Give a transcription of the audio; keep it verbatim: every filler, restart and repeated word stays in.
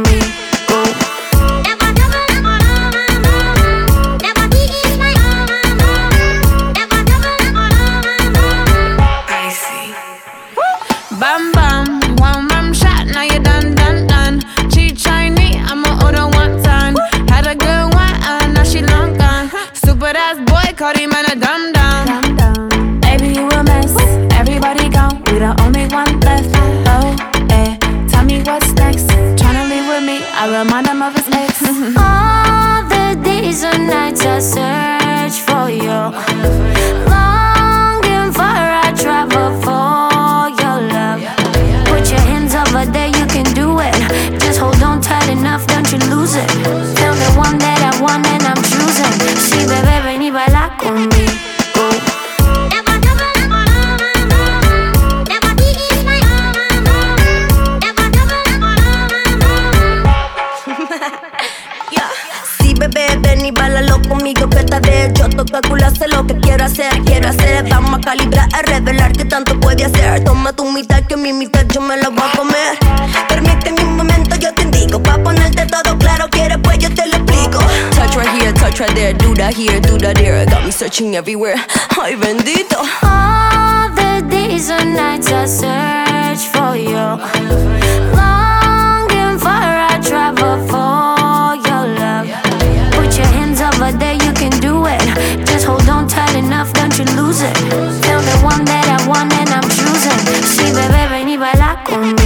conmigo. Bam bam, one rum shot, now you done, done, done. Cheat Chinese, I'ma order one ton. Had a good one, uh, now she long gone. Stupid ass boy, called him man a dumb dumb. Baby, you a mess, everybody gone, we the only one left. Oh, eh, tell me what's next. Tryna leave with me, I remind him of his ex. All the days and nights I search for you, longing for I travel for your love. Put your hands over there, you can do it. Just hold on tight enough, don't you lose it. Feel the one that I want and I'm choosing. Sí, bebé, ven y baila conmigo. Sí, bebé, ven y bailalo conmigo, que esta vez yo toco el culo, sé lo que quiero hacer, quiero hacer. Vamos a calibrar, a revelar que tanto puede hacer. Toma tu mitad, que mi mitad yo me la voy a comer. Permíteme un momento, yo te indico, pa' ponerte todo claro, quieres pues yo te lo explico. Touch right here, touch right there, do that here, do that there. Got me searching everywhere, ay bendito. All the days and nights I search for you, longing for I travel for your love. Put your hands over there, you can do it. Just hold on tight enough, don't you lose it. Feel the one that I want and I'm choosing. Sí, bebé, ven y baila conmigo.